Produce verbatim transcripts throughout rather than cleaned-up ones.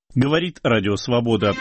Говорит Радио Свобода.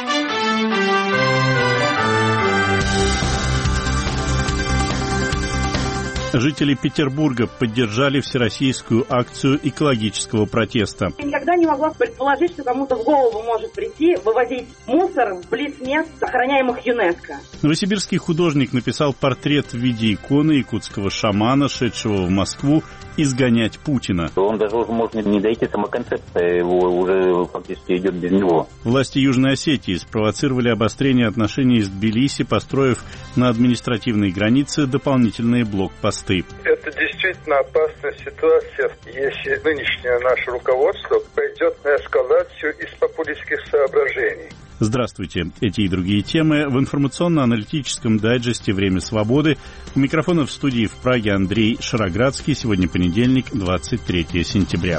Жители Петербурга поддержали всероссийскую акцию экологического протеста. Никогда не могла предположить, что кому-то в голову может прийти вывозить мусор вблизи мест, охраняемых ЮНЕСКО. Новосибирский художник написал портрет в виде иконы якутского шамана, шедшего в Москву изгонять Путина. Он даже уже может не дойти, сама концепция его уже фактически идет без него. Власти Южной Осетии спровоцировали обострение отношений с Тбилиси, построив на административной границе дополнительные блокпосты. Это действительно опасная ситуация, если нынешнее наше руководство пойдет на эскалацию из популистских соображений. Здравствуйте. Эти и другие темы в информационно-аналитическом дайджесте «Время свободы». У микрофона в студии в Праге Андрей Шароградский. Сегодня понедельник, двадцать третье сентября.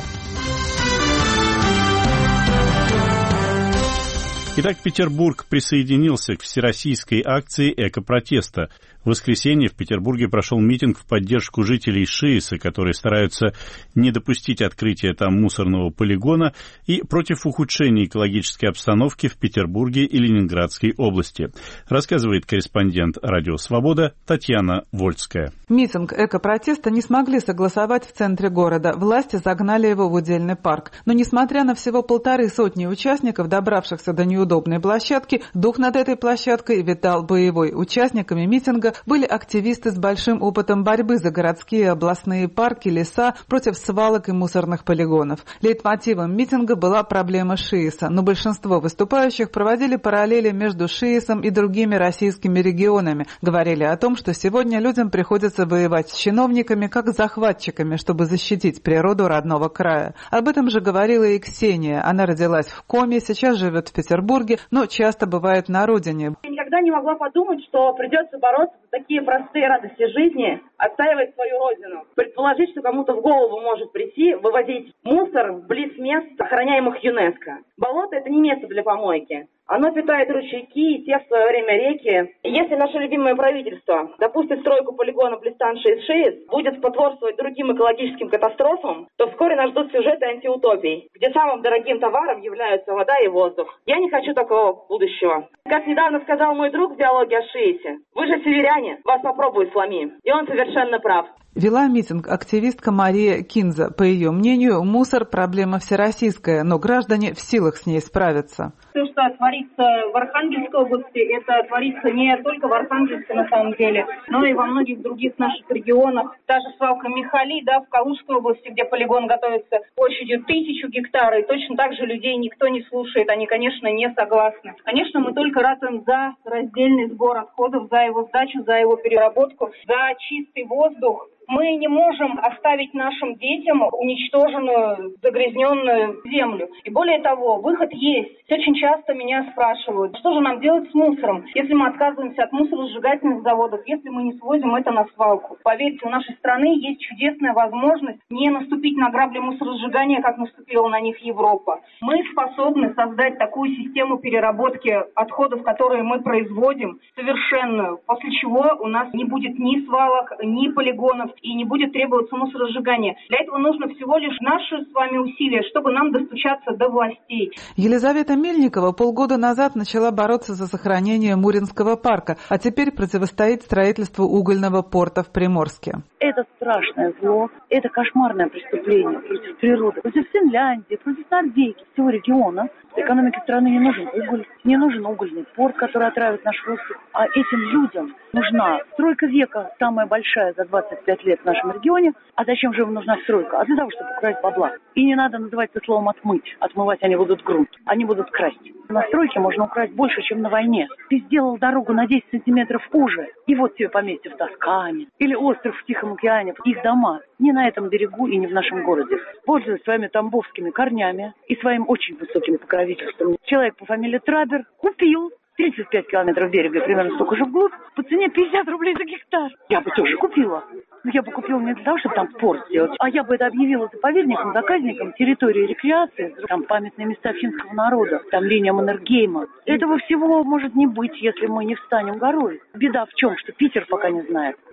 Итак, Петербург присоединился к всероссийской акции экопротеста. В воскресенье в Петербурге прошел митинг в поддержку жителей Шиеса, которые стараются не допустить открытия там мусорного полигона, и против ухудшения экологической обстановки в Петербурге и Ленинградской области. Рассказывает корреспондент Радио Свобода Татьяна Вольская. Митинг экопротеста не смогли согласовать в центре города. Власти загнали его в удельный парк. Но несмотря на всего полторы сотни участников, добравшихся до неудобной площадки, дух над этой площадкой витал боевой. Участниками митинга были активисты с большим опытом борьбы за городские и областные парки, леса, против свалок и мусорных полигонов. Лейтмотивом митинга была проблема Шиеса, но большинство выступающих проводили параллели между Шиесом и другими российскими регионами. Говорили о том, что сегодня людям приходится воевать с чиновниками, как с захватчиками, чтобы защитить природу родного края. Об этом же говорила и Ксения. Она родилась в Коме, сейчас живет в Петербурге, но часто бывает на родине. Я никогда не могла подумать, что придется бороться за такие простые радости жизни, отстаивать свою родину. Предположить, что кому-то в голову может прийти вывозить мусор вблизи мест, охраняемых ЮНЕСКО. Болото – это не место для помойки. Оно питает ручейки и те в свое время реки. Если наше любимое правительство допустит стройку полигона блистанши из Шиес, будет спотворствовать другим экологическим катастрофам, то вскоре нас ждут сюжеты антиутопий, где самым дорогим товаром являются вода и воздух. Я не хочу такого будущего. Как недавно сказал мой друг в диалоге о Шиесе, вы же северяне, вас попробуй сломи. И он совершенно прав. Вела митинг активистка Мария Кинза. По ее мнению, мусор – проблема всероссийская, но граждане в силах с ней справиться. То, что творится в Архангельской области, это творится не только в Архангельске на самом деле, но и во многих других наших регионах. Та же свалка Михали, да, в Калужской области, где полигон готовится площадью тысячу гектаров, и точно так же людей никто не слушает, они, конечно, не согласны. Конечно, мы только ратуем за раздельный сбор отходов, за его сдачу, за его переработку, за чистый воздух. Мы не можем оставить нашим детям уничтоженную, загрязненную землю. И более того, выход есть. Очень часто меня спрашивают, что же нам делать с мусором, если мы отказываемся от мусоросжигательных заводов, если мы не свозим это на свалку. Поверьте, у нашей страны есть чудесная возможность не наступить на грабли мусоросжигания, как наступила на них Европа. Мы способны создать такую систему переработки отходов, которые мы производим, совершенную, после чего у нас не будет ни свалок, ни полигонов, и не будет требоваться мусоросжигание. Для этого нужно всего лишь наши с вами усилия, чтобы нам достучаться до властей. Елизавета Мельникова полгода назад начала бороться за сохранение Муринского парка, а теперь противостоит строительству угольного порта в Приморске. Это страшное зло, это кошмарное преступление против природы, против Финляндии, против Норвегии, всего региона. Экономике страны не нужен уголь, не нужен угольный порт, который отравит наш воздух, а этим людям нужна стройка века, самая большая за двадцать пять лет в нашем регионе. А зачем же им нужна стройка? А для того, чтобы украсть бабла. И не надо называть это словом «отмыть». Отмывать они будут грунт, они будут красть. На стройке можно украсть больше, чем на войне. Ты сделал дорогу на десять сантиметров уже, и вот тебе поместье в Тоскане. Или остров в Тихом океане, их дома. Не на этом берегу и не в нашем городе. Пользуясь своими тамбовскими корнями и своим очень высоким покровительством, человек по фамилии Трабер купил тридцать пять километров берега, примерно столько же вглубь, по цене пятьдесят рублей за гектар. Я бы тоже купила. Но я бы купила не для того, чтобы там порт сделать, а я бы это объявила заповедником, заказником территории рекреации, там памятные места финского народа, там линия Маннергейма. Этого всего может не быть, если мы не встанем горой. Беда в чем, что Питер пока не знает.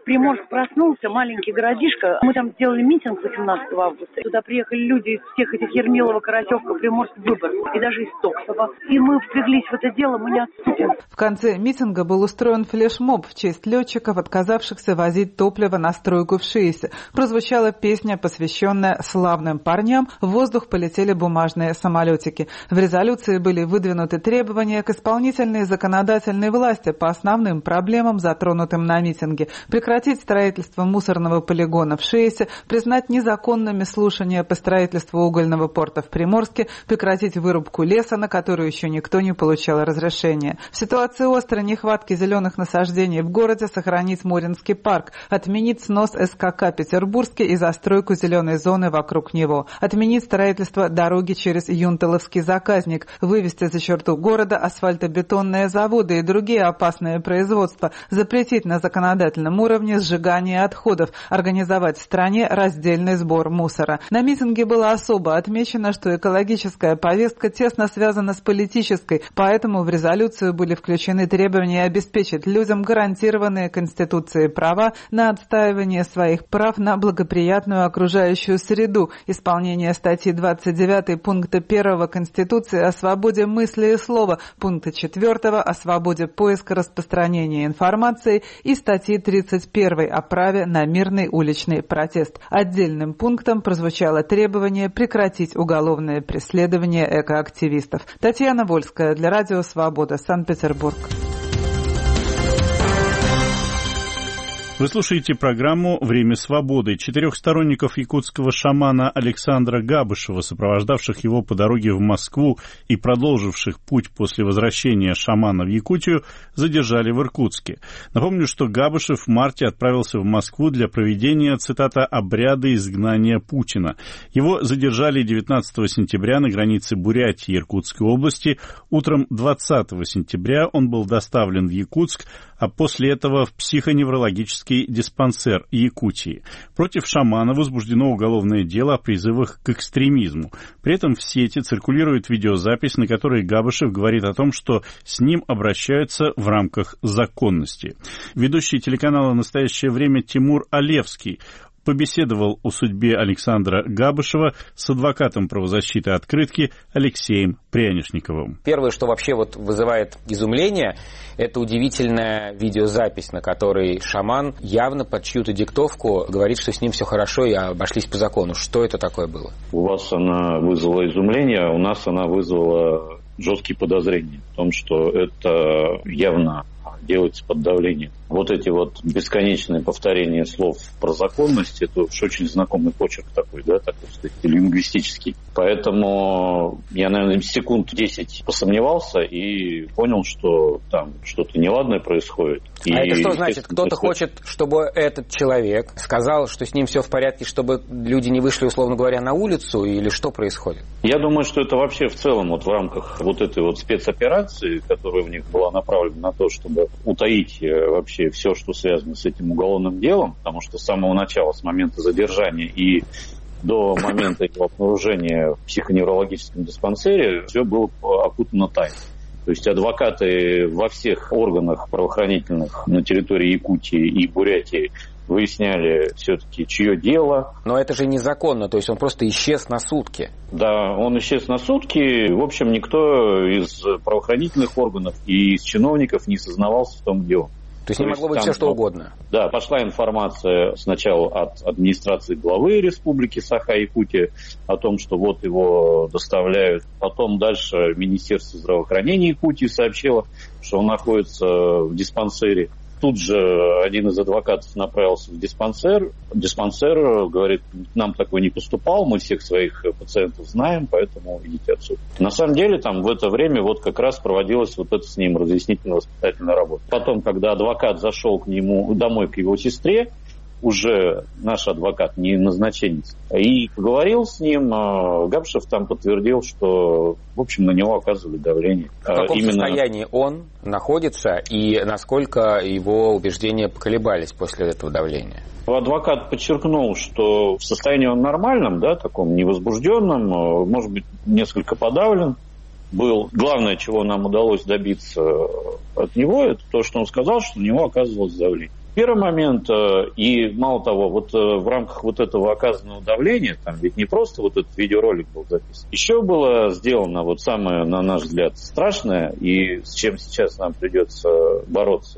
Приморск проснулся, маленький городишко. Мы там сделали митинг восемнадцатого августа. Туда приехали люди из всех этих Ермилова, Карасевка, Приморск, Выборг и даже из Токсова. И мы впряглись в это дело, мы не отступим. В конце митинга был устроен флешмоб в честь летчиков, отказавшихся возить топливо на стройку в Шиисе. Прозвучала песня, посвященная славным парням. В воздух полетели бумажные самолетики. В резолюции были выдвинуты требования к исполнительной и законодательной власти по основным проблемам, затронутым на митинге. Прекратить строительство мусорного полигона в Шиисе, признать незаконными слушания по строительству угольного порта в Приморске, прекратить вырубку леса, на которую еще никто не получал разрешения. В ситуации острой нехватки зеленых насаждений в городе сохранить Муринский парк, отменить снос СКК Петербургский и застройку зеленой зоны вокруг него, отменить строительство дороги через Юнталовский заказник, вывести за черту города асфальтобетонные заводы и другие опасные производства, запретить на законодательном уровне сжигание отходов, организовать в стране раздельный сбор мусора. На митинге было особо отмечено, что экологическая повестка тесно связана с политической, поэтому в резолюцию были включены требования обеспечить людям гарантированные Конституцией права на отстаивание своих прав на благоприятную окружающую среду, исполнение статьи двадцать девятой пункта первого Конституции о свободе мысли и слова, пункта четвертого о свободе поиска распространения информации и статьи тридцать первой о праве на мирный уличный протест. Отдельным пунктом прозвучало требование прекратить уголовное преследование экоактивистов. Татьяна Вольская для Радио Свобода, Санкт-Петербург. Вы слушаете программу «Время свободы». Четырех сторонников якутского шамана Александра Габышева, сопровождавших его по дороге в Москву и продолживших путь после возвращения шамана в Якутию, задержали в Иркутске. Напомню, что Габышев в марте отправился в Москву для проведения, цитата, «обряда изгнания Путина». Его задержали девятнадцатого сентября на границе Бурятии и Иркутской области. Утром двадцатого сентября он был доставлен в Якутск, а после этого в психоневрологический диспансер Якутии. Против шамана возбуждено уголовное дело о призывах к экстремизму. При этом в сети циркулирует видеозапись, на которой Габышев говорит о том, что с ним обращаются в рамках законности. Ведущий телеканала «Настоящее время» Тимур Алевский побеседовал о судьбе Александра Габышева с адвокатом правозащиты «Открытки» Алексеем Прянишниковым. Первое, что вообще вот вызывает изумление, это удивительная видеозапись, на которой шаман явно под чью-то диктовку говорит, что с ним все хорошо и обошлись по закону. Что это такое было? У вас она вызвала изумление, а у нас она вызвала жесткие подозрения в том, что это явно делается под давлением. Вот эти вот бесконечные повторения слов про законность, это уж очень знакомый почерк такой, да, такой, кстати, лингвистический. Поэтому я, наверное, секунд десять посомневался и понял, что там что-то неладное происходит. А и, это что значит? Кто-то хочет, чтобы этот человек сказал, что с ним все в порядке, чтобы люди не вышли, условно говоря, на улицу, или что происходит? Я думаю, что это вообще в целом вот в рамках вот этой вот спецоперации, которая у них была направлена на то, чтобы утаить вообще все, что связано с этим уголовным делом, потому что с самого начала, с момента задержания и до момента его обнаружения в психоневрологическом диспансере все было окутано тайной. То есть адвокаты во всех органах правоохранительных на территории Якутии и Бурятии выясняли все-таки, чье дело. Но это же незаконно, то есть он просто исчез на сутки. Да, он исчез на сутки. В общем, никто из правоохранительных органов и из чиновников не сознавался в том деле. То есть не могло быть все, что угодно? Да, пошла информация сначала от администрации главы республики Саха-Якутия о том, что вот его доставляют. Потом дальше Министерство здравоохранения Якутии сообщило, что он находится в диспансере. Тут же один из адвокатов направился в диспансер. Диспансер говорит, нам такой не поступал, мы всех своих пациентов знаем, поэтому идите отсюда. На самом деле там в это время вот как раз проводилась вот эта с ним разъяснительно-воспитательная работа. Потом, когда адвокат зашел к нему домой, к его сестре, уже наш адвокат, не назначенец, и поговорил с ним, Габышев там подтвердил, что, в общем, на него оказывали давление. В каком Именно... состоянии он находится и насколько его убеждения поколебались после этого давления? Адвокат подчеркнул, что в состоянии он нормальном, да, таком невозбужденном, может быть, несколько подавлен был. Главное, чего нам удалось добиться от него, это то, что он сказал, что на него оказывалось давление. Первый момент, и мало того, вот в рамках вот этого оказанного давления, там ведь не просто вот этот видеоролик был записан, еще было сделано вот самое, на наш взгляд, страшное, и с чем сейчас нам придется бороться.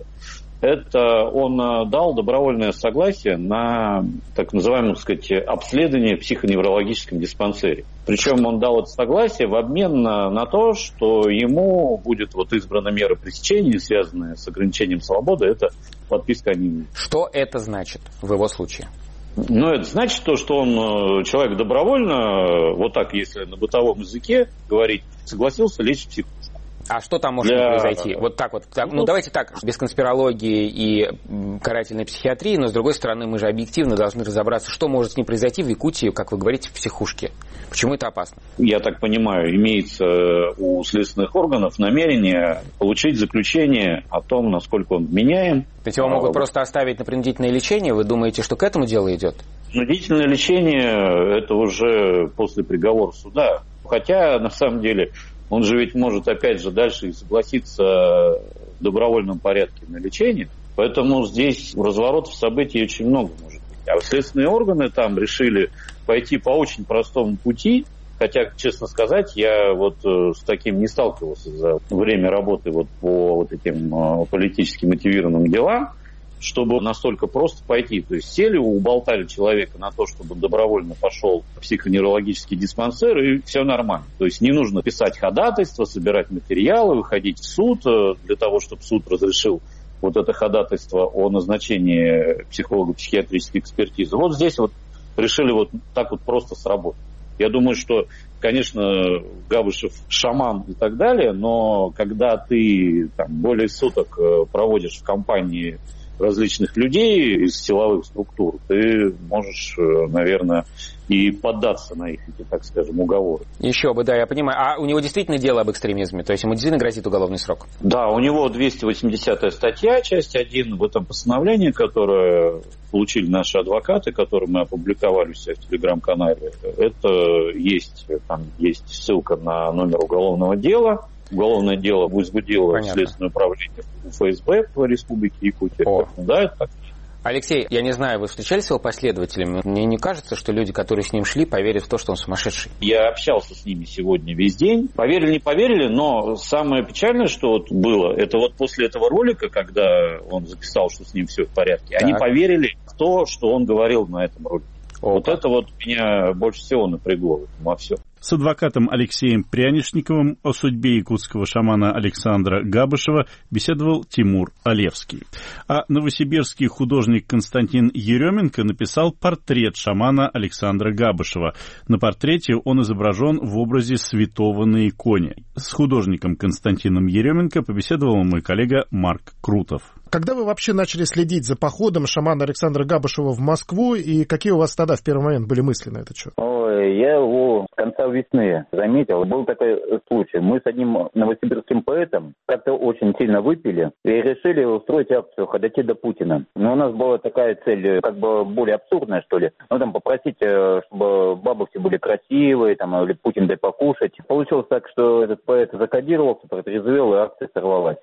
Это он дал добровольное согласие на так называемое, так сказать, обследование в психоневрологическом диспансере. Причем он дал это согласие в обмен на, на то, что ему будет вот избрана мера пресечения, связанная с ограничением свободы, это подписка анонимная. Что это значит в его случае? Ну, это значит то, что он, человек добровольно, вот так, если на бытовом языке говорить, согласился лечь в психушку. А что там может Для... произойти? Вот так вот. Так, ну, ну, давайте так, без конспирологии и карательной психиатрии, но, с другой стороны, мы же объективно должны разобраться, что может с ним произойти в Якутии, как вы говорите, в психушке. Почему это опасно? Я так понимаю, имеется у следственных органов намерение получить заключение о том, насколько он вменяем. То есть его могут а, просто оставить на принудительное лечение? Вы думаете, что к этому дело идет? Принудительное лечение – это уже после приговора суда. Хотя, на самом деле... Он же ведь может, опять же, дальше и согласиться в добровольном порядке на лечение. Поэтому здесь разворотов событий очень много может быть. А следственные органы там решили пойти по очень простому пути. Хотя, честно сказать, я вот с таким не сталкивался за время работы вот по вот этим политически мотивированным делам, чтобы настолько просто пойти. То есть сели, уболтали человека на то, чтобы он добровольно пошел в психоневрологический диспансер, и все нормально. То есть не нужно писать ходатайство, собирать материалы, выходить в суд для того, чтобы суд разрешил вот это ходатайство о назначении психолого-психиатрической экспертизы. Вот здесь вот решили вот так вот просто сработать. Я думаю, что, конечно, Габышев шаман и так далее, но когда ты там, более суток проводишь в компании различных людей из силовых структур, ты можешь, наверное, и поддаться на их, эти, так скажем, уговоры. Еще бы, да, я понимаю. А у него действительно дело об экстремизме? То есть ему действительно грозит уголовный срок? Да, у него двести восьмидесятая статья, часть один в этом постановлении, которое получили наши адвокаты, которое мы опубликовали у себя в телеграм-канале. Это есть, там есть ссылка на номер уголовного дела. Уголовное дело возбудило Понятно. Следственное управление ФСБ в Республике Якутия. О. Да, это так. Алексей, я не знаю, вы встречались с его последователями? Мне не кажется, что люди, которые с ним шли, поверят в то, что он сумасшедший. Я общался с ними сегодня весь день. Поверили, не поверили, но самое печальное, что вот было, это вот после этого ролика, когда он записал, что с ним все в порядке, так. Они поверили в то, что он говорил на этом ролике. О, вот так. Это вот меня больше всего напрягло во всем. С адвокатом Алексеем Прянишниковым о судьбе якутского шамана Александра Габышева беседовал Тимур Олевский. А новосибирский художник Константин Еременко написал портрет шамана Александра Габышева. На портрете он изображен в образе святого на иконе. С художником Константином Еременко побеседовал мой коллега Марк Крутов. Когда вы вообще начали следить за походом шамана Александра Габышева в Москву, и какие у вас тогда в первый момент были мысли на этот счет? Ой, я его с конца весны заметил. Был такой случай. Мы с одним новосибирским поэтом как-то очень сильно выпили и решили устроить акцию «Ходоки до Путина». Но у нас была такая цель, как бы более абсурдная, что ли. Ну, там попросить, чтобы бабы все были красивые, там, или Путин дай покушать. Получилось так, что этот поэт закодировался, протрезвел, и акция сорвалась.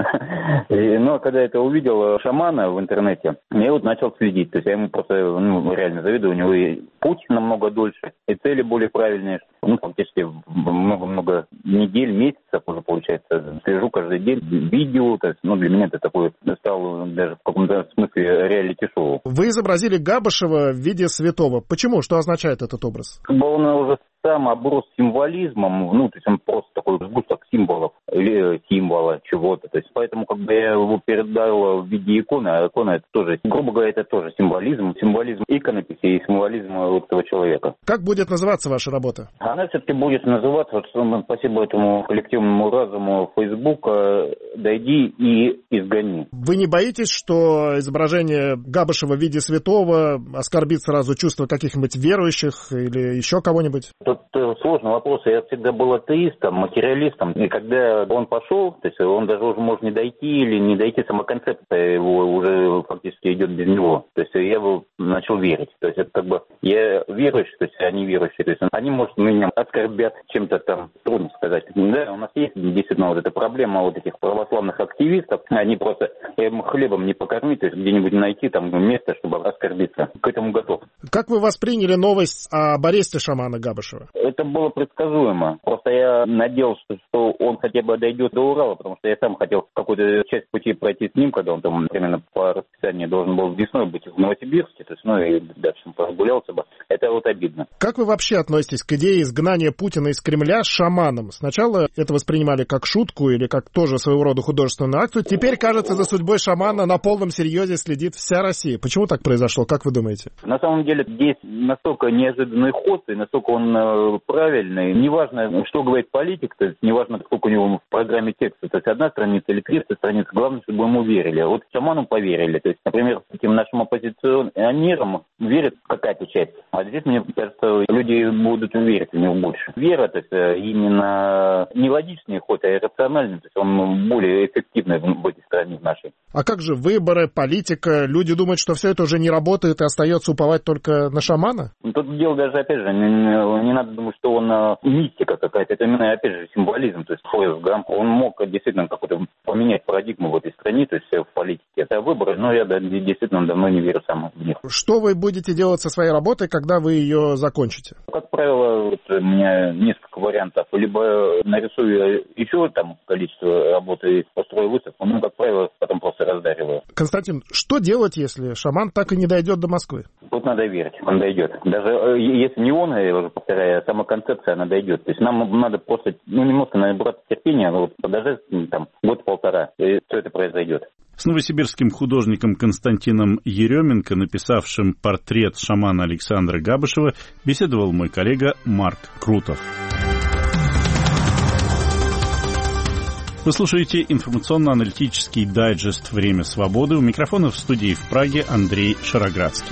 Но когда это увидел шамана в интернете, я вот начал следить. То есть я ему просто ну, реально завидую. У него и путь намного дольше, и цели более правильные. Ну, фактически много-много недель, месяцев уже получается. Слежу каждый день, видео. То есть, ну, для меня это такое стало даже в каком-то смысле реалити-шоу. Вы изобразили Габышева в виде святого. Почему? Что означает этот образ? Как бы он уже сам оброс символизмом, ну, то есть он просто такой сгусток символов или символа чего-то. То есть поэтому как бы я его передал в виде иконы, а икона это тоже, грубо говоря, это тоже символизм, символизм иконописи и символизм вот этого человека. Как будет называться ваша работа? Она все-таки будет называться, вот, спасибо этому коллективному разуму Фейсбука, «Дойди и изгони». Вы не боитесь, что изображение Габышева в виде святого оскорбит сразу чувства каких-нибудь верующих или еще кого-нибудь? Тут сложный вопрос. Я всегда был атеистом, материалистом. И когда когда он пошел, то есть он даже уже может не дойти или не дойти, сама концепция его уже фактически идет без него. То есть я его начал верить. То есть это как бы я верующий, то есть они верующие. То есть они, может, меня оскорбят чем-то там, трудно сказать. Да, у нас есть действительно вот эта проблема вот этих православных активистов. Они просто им хлебом не покормить, то есть где-нибудь найти там место, чтобы оскорбиться. К этому готов. Как вы восприняли новость об аресте шамана Габышева? Это было предсказуемо. Просто я надеялся, что он хотя бы дойдет до Урала, потому что я сам хотел какую-то часть пути пройти с ним, когда он там примерно по расписанию должен был весной быть в Новосибирске, то есть, ну и дальше он прогулялся бы. Это вот обидно. Как вы вообще относитесь к идее изгнания Путина из Кремля с шаманом? Сначала это воспринимали как шутку или как тоже своего рода художественную акцию. Теперь, кажется, за судьбой шамана на полном серьезе следит вся Россия. Почему так произошло? Как вы думаете? На самом деле здесь настолько неожиданный ход, и настолько он э, правильный. Неважно, что говорит политик, то есть неважно, сколько у него в программе текста, то есть одна страница или триста страниц, главное, чтобы ему верили. Вот шаману поверили. То есть, например, этим нашим оппозиционерам верит какая-то часть. А здесь, мне кажется, люди будут верить в него больше. Вера, то есть именно не логичный ход, а иррациональный, то есть он более эффективный в этой стране нашей. А как же выборы, политика? Люди думают, что все это уже не работает и остается уповать только на шамана? Тут дело даже, опять же, не, не надо думать, что он мистика какая-то. Это именно, опять же, символизм. То есть Форест Гамп, он мог действительно какую-то поменять парадигму в этой стране, то есть в политике. Это выборы, но я действительно давно не верю сам в них. Что вы будете делать со своей работой, когда вы ее закончите? Как правило, вот у меня несколько вариантов. Либо нарисую еще там количество работы и построю выставку, ну, как правило, потом просто раздариваю. Константин, что делать, если шаман так и не дойдет до Москвы? Тут надо верить, он дойдет. Даже если не он, я уже повторяю, сама концепция, она дойдет. То есть нам надо просто, ну, немножко набраться терпения, вот, подождать там год-полтора, и все это произойдет. С новосибирским художником Константином Еременко, написавшим портрет шамана Александра Габышева, беседовал мой коллега Марк Крутов. Вы слушаете информационно-аналитический дайджест «Время свободы». У микрофона в студии в Праге Андрей Шароградский.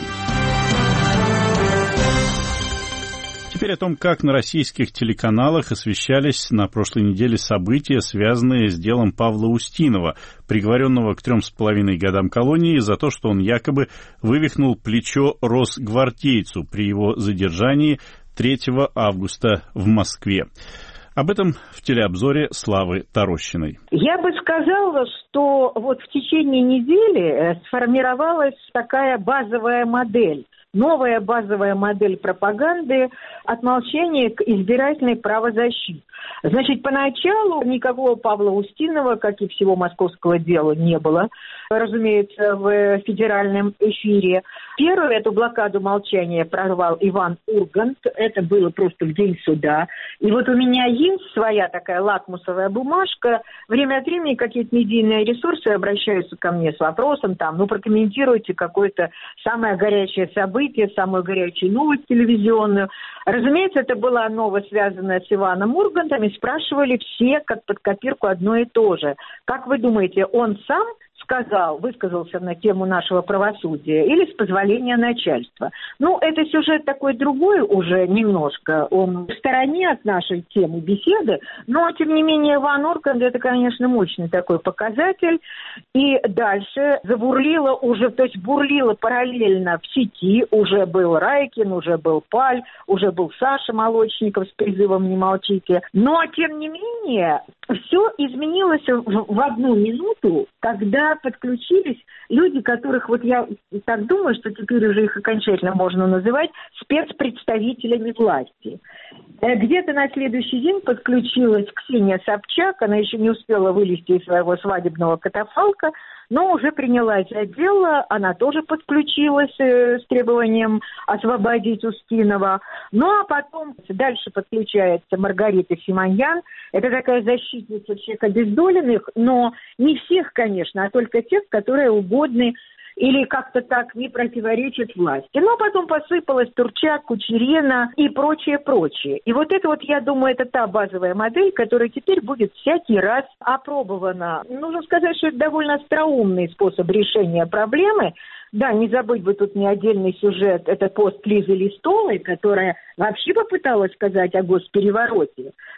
Теперь о том, как на российских телеканалах освещались на прошлой неделе события, связанные с делом Павла Устинова, приговоренного к трем с половиной годам колонии за то, что он якобы вывихнул плечо росгвардейцу при его задержании третьего августа в Москве. Об этом в телеобзоре Славы Тарощиной. Я бы сказала, что вот в течение недели сформировалась такая базовая модель. Новая базовая модель пропаганды от молчания к избирательной правозащите. Значит, поначалу никакого Павла Устинова, как и всего московского дела, не было, разумеется, в федеральном эфире. Первую эту блокаду молчания прорвал Иван Ургант. Это было просто в день суда. И вот у меня есть своя такая лакмусовая бумажка. Время от времени какие-то медийные ресурсы обращаются ко мне с вопросом, там, ну, прокомментируйте какое-то самое горячее событие, самую горячую новость телевизионную. Разумеется, это была новость, связанная с Иваном Ургантом, и спрашивали все, как под копирку, одно и то же. Как вы думаете, он сам сказал, высказался на тему нашего правосудия или с позволения начальства? Ну, это сюжет такой другой уже немножко. Он в стороне от нашей темы беседы, но, тем не менее, Иван Ургант — это, конечно, мощный такой показатель. И дальше забурлило уже, то есть бурлило параллельно в сети. Уже был Райкин, уже был Паль, уже был Саша Молочников с призывом «Не молчите». Но, тем не менее, все изменилось в, в одну минуту, когда подключились люди, которых, вот я так думаю, что теперь уже их окончательно можно называть спецпредставителями власти. Где-то на следующий день подключилась Ксения Собчак, она еще не успела вылезти из своего свадебного катафалка, но уже принялась за дело, она тоже подключилась э, с требованием освободить Устинова. Ну а потом дальше подключается Маргарита Симоньян. Это такая защитница всех обездоленных, но не всех, конечно, а только тех, которые угодны или как-то так не противоречит власти. Но потом посыпалась Турчак, Кучерена и прочее, прочее. И вот это вот, я думаю, это та базовая модель, которая теперь будет всякий раз опробована. Нужно сказать, что это довольно остроумный способ решения проблемы. Да, не забыть бы тут не отдельный сюжет, это пост Лизы Листовой, которая вообще попыталась сказать о госперевороте.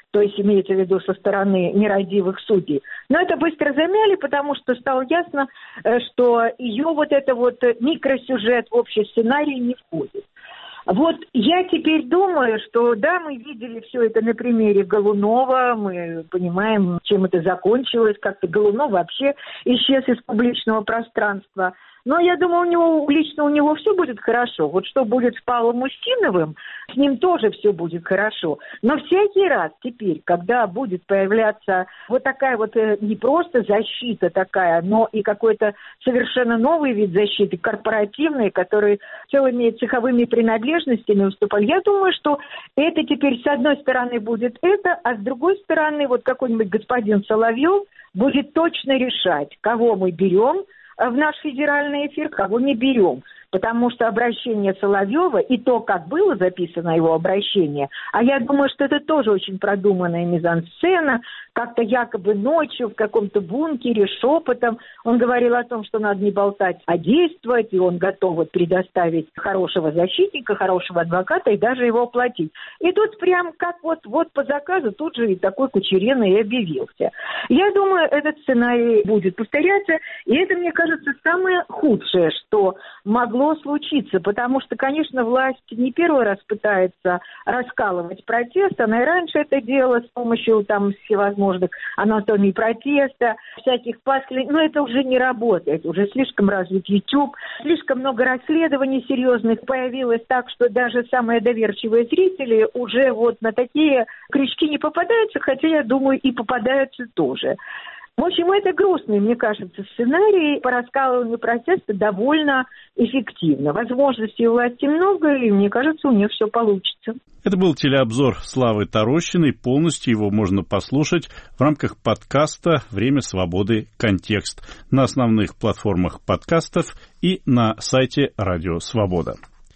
то есть имеется в виду со стороны нерадивых судей. Но это быстро замяли, потому что стало ясно, что ее вот это вот микросюжет в общий сценарий не входит. Вот я теперь думаю, что да, мы видели все это на примере Голунова, мы понимаем, чем это закончилось, как-то Голунов вообще исчез из публичного пространства. Но я думаю, у него, лично у него все будет хорошо. Вот что будет с Павлом Устиновым, с ним тоже все будет хорошо. Но всякий раз теперь, когда будет появляться вот такая вот не просто защита такая, но и какой-то совершенно новый вид защиты, корпоративный, который целыми цеховыми принадлежностями выступал, я думаю, что это теперь с одной стороны будет это, а с другой стороны вот какой-нибудь господин Соловьев будет точно решать, кого мы берем в наш федеральный эфир, кого не берем. Потому что обращение Соловьева и то, как было записано его обращение, а я думаю, что это тоже очень продуманная мизансцена, как-то якобы ночью в каком-то бункере шепотом он говорил о том, что надо не болтать, а действовать, и он готов вот предоставить хорошего защитника, хорошего адвоката и даже его оплатить. И тут прям как вот, вот по заказу тут же и такой Кучеренко и объявился. Я думаю, этот сценарий будет повторяться, и это, мне кажется, самое худшее, что могло случиться, потому что, конечно, власть не первый раз пытается раскалывать протест, она и раньше это делала с помощью там всевозможных анатомий протеста, всяких пасквилей, но это уже не работает, уже слишком развит YouTube, слишком много расследований серьезных появилось так, что даже самые доверчивые зрители уже вот на такие крючки не попадаются, хотя, я думаю, и попадаются тоже. В общем, это грустный, мне кажется, сценарий по раскалыванию протеста довольно эффективно. Возможностей у власти много, и мне кажется, у них все получится. Это был телеобзор Славы Тарощиной. Полностью его можно послушать в рамках подкаста «Время свободы. Контекст» на основных платформах подкастов и на сайте Радио Свобода.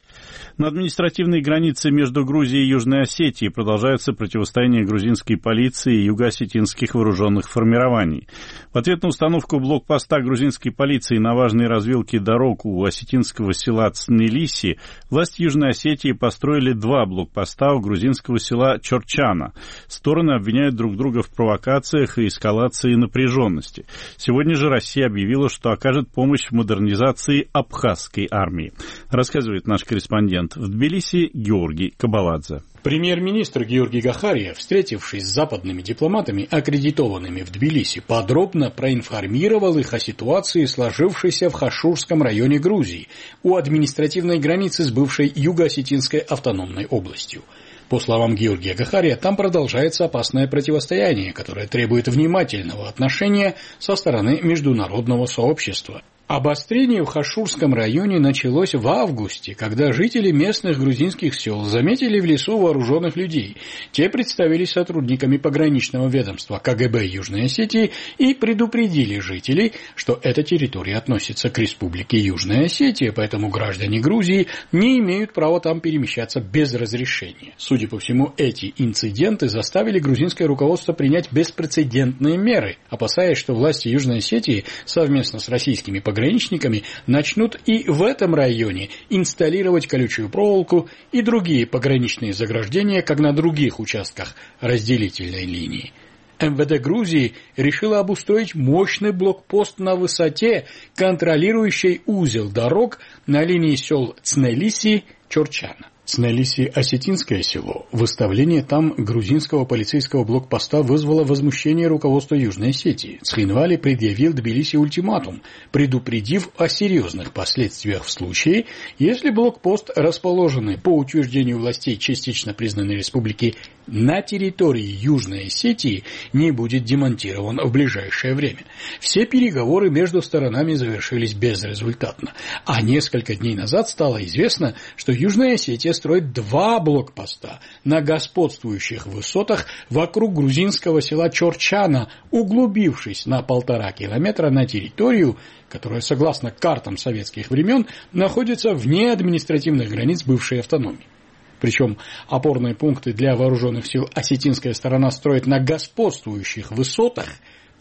На административной границе между Грузией и Южной Осетией продолжается противостояние грузинской полиции и юго-осетинских вооруженных формирований. В ответ на установку блокпоста грузинской полиции на важной развилке дорог у осетинского села Цнелиси власти Южной Осетии построили два блокпоста у грузинского села Чорчана. Стороны обвиняют друг друга в провокациях и эскалации напряженности. Сегодня же Россия объявила, что окажет помощь в модернизации абхазской армии. Рассказывает наш корреспондент в Тбилиси Георгий Кабаладзе. Премьер-министр Георгий Гахария, встретившись с западными дипломатами, аккредитованными в Тбилиси, подробно проинформировал их о ситуации, сложившейся в Хашурском районе Грузии, у административной границы с бывшей Юго-Осетинской автономной областью. По словам Георгия Гахария, там продолжается опасное противостояние, которое требует внимательного отношения со стороны международного сообщества. Обострение в Хашурском районе началось в августе, когда жители местных грузинских сел заметили в лесу вооруженных людей. Те представились сотрудниками пограничного ведомства КГБ Южной Осетии и предупредили жителей, что эта территория относится к республике Южная Осетия, поэтому граждане Грузии не имеют права там перемещаться без разрешения. Судя по всему, эти инциденты заставили грузинское руководство принять беспрецедентные меры, опасаясь, что власти Южной Осетии совместно с российскими пограничниками пограничниками начнут и в этом районе инсталлировать колючую проволоку и другие пограничные заграждения, как на других участках разделительной линии. МВД Грузии решила обустроить мощный блокпост на высоте, контролирующий узел дорог на линии сел Цнелиси-Чорчана. Цнелиси – осетинское село. Выставление там грузинского полицейского блокпоста вызвало возмущение руководства Южной Осетии. Цхинвали предъявил Тбилиси ультиматум, предупредив о серьезных последствиях в случае, если блокпост, расположенный по утверждению властей частично признанной республики на территории Южной Осетии, не будет демонтирован в ближайшее время. Все переговоры между сторонами завершились безрезультатно, а несколько дней назад стало известно, что Южная Осетия строит два блокпоста на господствующих высотах вокруг грузинского села Чорчана, углубившись на полтора километра на территорию, которая, согласно картам советских времен, находится вне административных границ бывшей автономии. Причем опорные пункты для вооруженных сил осетинская сторона строит на господствующих высотах,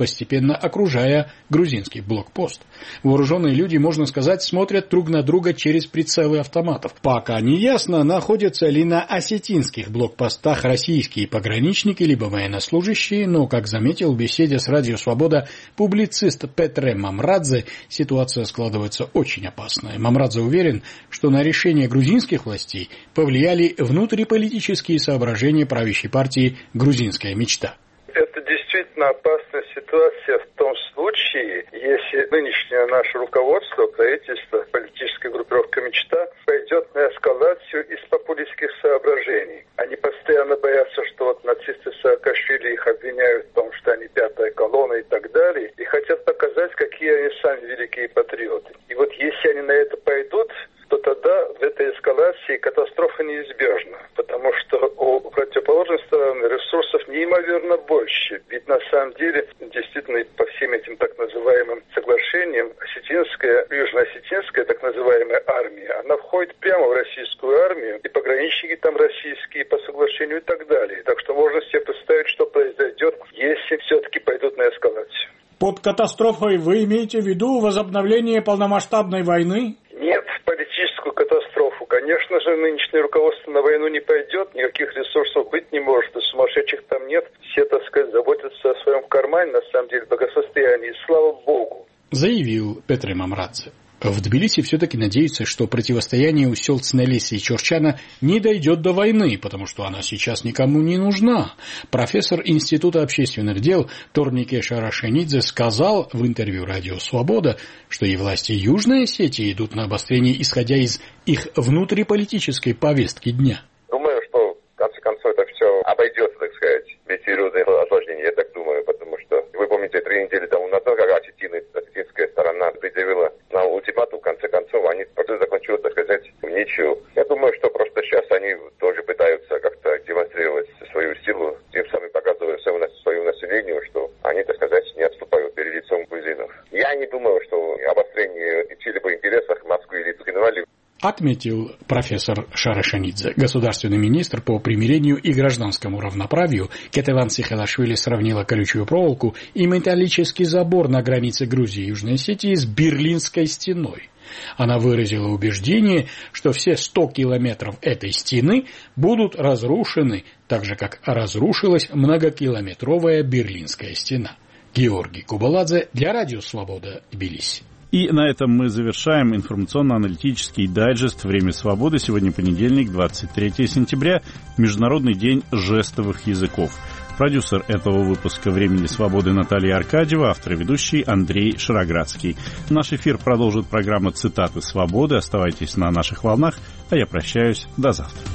постепенно окружая грузинский блокпост. Вооруженные люди, можно сказать, смотрят друг на друга через прицелы автоматов. Пока не ясно, находятся ли на осетинских блокпостах российские пограничники либо военнослужащие, но, как заметил в беседе с Радио Свобода публицист Петре Мамрадзе, ситуация складывается очень опасная. Мамрадзе уверен, что на решение грузинских властей повлияли внутриполитические соображения правящей партии «Грузинская мечта». Это действительно опасная ситуация в том случае, если нынешнее наше руководство, правительство, политическая группировка «Мечта» пойдет на эскалацию из популистских соображений. Они постоянно боятся, что вот нацисты Саакашвили их обвиняют в том, что они пятая колонна и так далее, и хотят показать, какие они сами великие патриоты. И вот если они на это пойдут, то тогда в этой эскалации катастрофа неизбежна, потому что у противоположной стороны ресурсов неимоверно больше. Ведь на самом деле, действительно, по всем этим так называемым соглашениям, осетинская, южно-осетинская так называемая армия, она входит прямо в российскую армию, и пограничники там российские по соглашению и так далее. Так что можно себе представить, что произойдет, если все-таки пойдут на эскалацию. Под катастрофой вы имеете в виду возобновление полномасштабной войны? Нет, политическую катастрофу. Конечно же, нынешнее руководство на войну не пойдет, никаких ресурсов быть не может, и сумасшедших там нет. Все, так сказать, заботятся о своем кармане, на самом деле, благосостоянии. Слава Богу. Заявил Петре Мамрадзе. В Тбилиси все-таки надеются, что противостояние у сел Цнелеси и Чорчана не дойдет до войны, потому что она сейчас никому не нужна. Профессор Института общественных дел Торнике Шарашенидзе сказал в интервью «Радио Свобода», что и власти Южной Осетии идут на обострение, исходя из их внутриполитической повестки дня. Думаю, что в конце концов это все обойдется, так сказать, без серьезных осложнений, я так думаю, потому что вы помните, три недели тому назад, когда осетины, осетинская сторона предъявила на ультиматум, в конце концов, они процесс закончился, так сказать, в ничью. Я думаю, что просто сейчас они тоже пытаются как-то демонстрировать свою силу, тем самым показывая своему, своему населению, что они, так сказать, не отступают перед лицом грузинов. Я не думаю, что обострение в чьих-либо интересах Москвы или Цхинвали. Отметил профессор Шарашенидзе. Государственный министр по примирению и гражданскому равноправию Кетеван Цихелашвили сравнила колючую проволоку и металлический забор на границе Грузии и Южной Осетии с Берлинской стеной. Она выразила убеждение, что все сто километров этой стены будут разрушены, так же, как разрушилась многокилометровая Берлинская стена. Георгий Кубаладзе для Радио Свобода, Тбилиси. И на этом мы завершаем информационно-аналитический дайджест «Время свободы». Сегодня понедельник, двадцать третьего сентября, Международный день жестовых языков. Продюсер этого выпуска «Времени свободы» Наталья Аркадьева, автор и ведущий Андрей Шароградский. Наш эфир продолжит программа «Цитаты свободы». Оставайтесь на наших волнах, а я прощаюсь. До завтра.